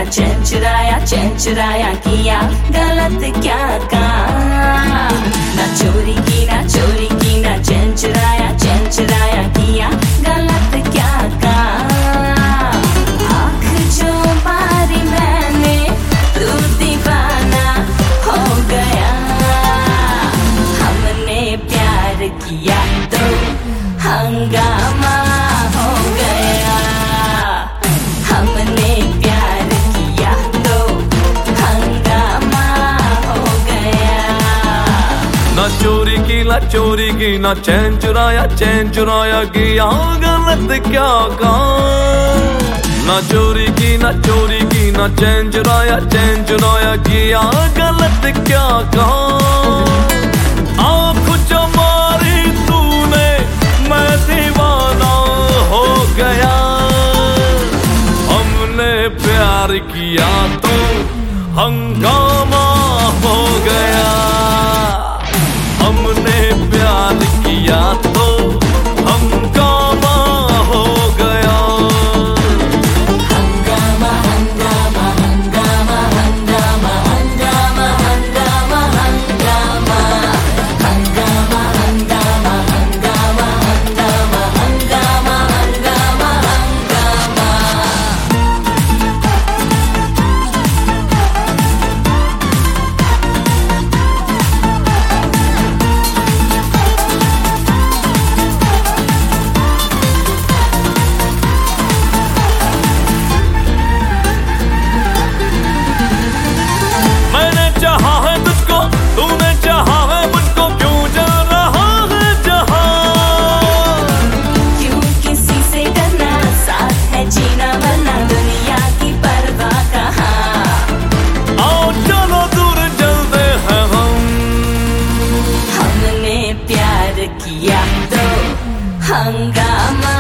चैन चुराया किया गलत क्या काम। ना चोरी की ना चैन चुराया किया गलत क्या काम। आँख जो मारी मैंने तू दीवाना हो गया। हमने प्यार किया तो हंगामा हो गया। हमने प्यार किया तो हंगामा हो गया। ना चोरी की ना चैन चुराया किया गलत क्या काम। ना चोरी की ना चैन चुराया किया गलत क्या काम। आँख जो मारी तूने मैं दीवाना हो गया। हमने प्यार किया तो हंगामा हो गया। हमने प्यार किया तो हंगामा हो गया। हंगामा हंगामा हंगामा हंगामा हंगामा हंगामा हंगामा हंगामा हंगामा हंगामा हंगामा हंगामा हंगामा हंगामा। मैंने चाहा है तुझको तूने चाहा है मुझको क्यों जा रहा है जहां। क्यों किसी से करना साथ है जीना वरना दुनिया की परवाह कहाँ। आओ चलो दूर चलते हैं हम। हमने प्यार किया तो हंगामा